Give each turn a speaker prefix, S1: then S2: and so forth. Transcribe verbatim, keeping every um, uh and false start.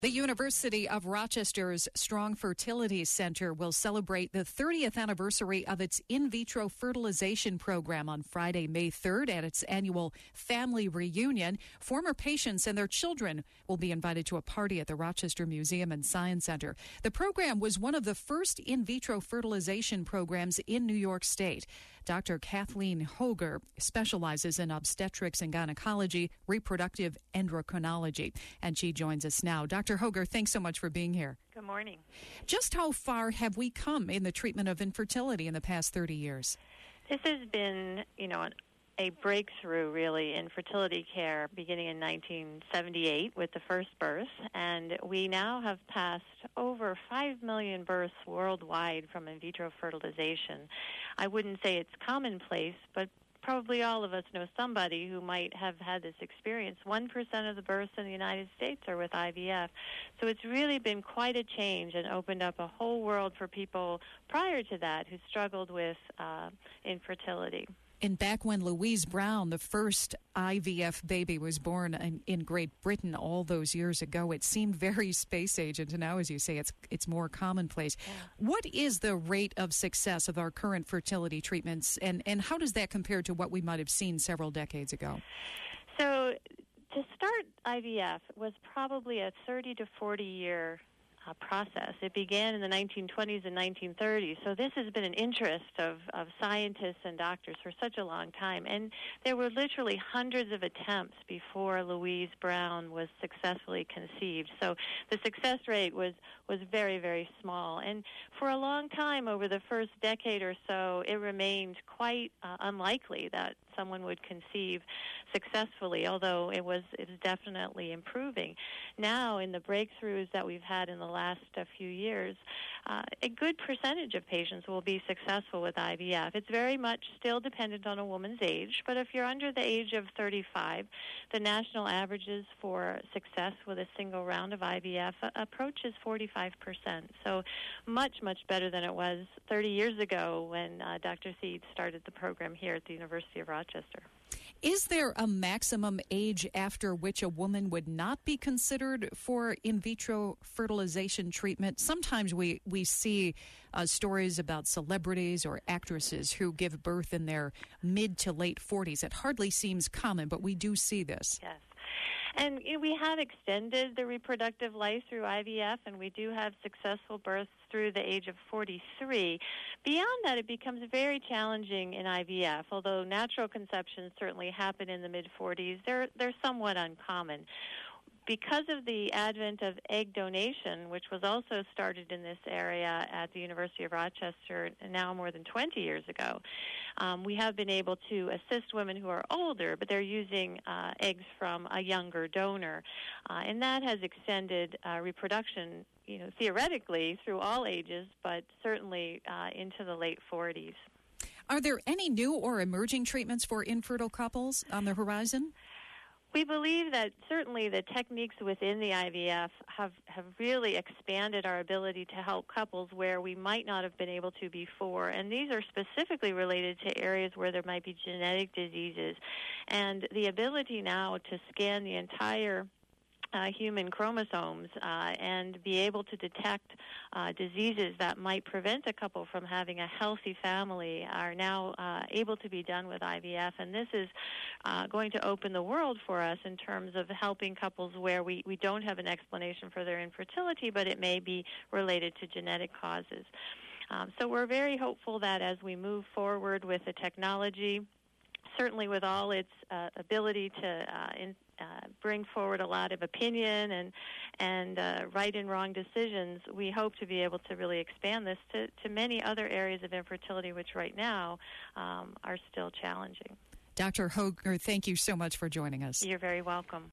S1: The University of Rochester's Strong Fertility Center will celebrate the thirtieth anniversary of its in vitro fertilization program on Friday, May third at its annual family reunion. Former patients and their children will be invited to a party at the Rochester Museum and Science Center. The program was one of the first in vitro fertilization programs in New York State. Doctor Kathleen Hoger specializes in obstetrics and gynecology, reproductive endocrinology, and she joins us now. Doctor Hoger, thanks so much for being here.
S2: Good morning.
S1: Just how far have we come in the treatment of infertility in the past thirty years?
S2: This has been, you know, a breakthrough, really, in fertility care beginning in nineteen seventy-eight with the first birth, and we now have passed over five million births worldwide from in vitro fertilization. I wouldn't say it's commonplace, but probably all of us know somebody who might have had this experience. One percent of the births in the United States are with I V F. So it's really been quite a change and opened up a whole world for people prior to that who struggled with uh, infertility.
S1: And back when Louise Brown, the first I V F baby, was born in, in Great Britain all those years ago, it seemed very space age, and now, as you say, it's it's more commonplace. Yeah. What is the rate of success of our current fertility treatments, and, and how does that compare to what we might have seen several decades ago?
S2: So to start I V F was probably a thirty to forty year Uh, process. It began in the nineteen twenties and nineteen thirties, so this has been an interest of, of scientists and doctors for such a long time. And there were literally hundreds of attempts before Louise Brown was successfully conceived. So the success rate was, was very, very small. And for a long time, over the first decade or so, it remained quite uh, unlikely that someone would conceive successfully, although it was it is definitely improving. Now, in the breakthroughs that we've had in the last uh, few years, uh, a good percentage of patients will be successful with I V F. It's very much still dependent on a woman's age, but if you're under the age of thirty-five, the national averages for success with a single round of I V F uh, approaches forty-five percent. So much, much better than it was thirty years ago when uh, Doctor Seed started the program here at the University of Rochester.
S1: Is there a maximum age after which a woman would not be considered for in vitro fertilization treatment? Sometimes we, we see uh, stories about celebrities or actresses who give birth in their mid to late forties. It hardly seems common, but we do see this.
S2: Yes. And you know, we have extended the reproductive life through I V F, and we do have successful births through the age of forty-three. Beyond that, it becomes very challenging in I V F. Although natural conceptions certainly happen in the mid-forties, they're, they're somewhat uncommon. Because of the advent of egg donation, which was also started in this area at the University of Rochester now more than twenty years ago, um, we have been able to assist women who are older, but they're using uh, eggs from a younger donor. Uh, and that has extended uh, reproduction, you know, theoretically through all ages, but certainly uh, into the late forties.
S1: Are there any new or emerging treatments for infertile couples on the horizon?
S2: We believe that certainly the techniques within the I V F have, have really expanded our ability to help couples where we might not have been able to before. And these are specifically related to areas where there might be genetic diseases. And the ability now to scan the entire Uh, human chromosomes uh, and be able to detect uh, diseases that might prevent a couple from having a healthy family are now uh, able to be done with I V F. And this is uh, going to open the world for us in terms of helping couples where we, we don't have an explanation for their infertility, but it may be related to genetic causes. Um, so we're very hopeful that as we move forward with the technology, certainly with all its uh, ability to uh, in, uh, bring forward a lot of opinion and and uh, right and wrong decisions, we hope to be able to really expand this to, to many other areas of infertility, which right now um, are still challenging.
S1: Doctor Hoger, thank you so much for joining us.
S2: You're very welcome.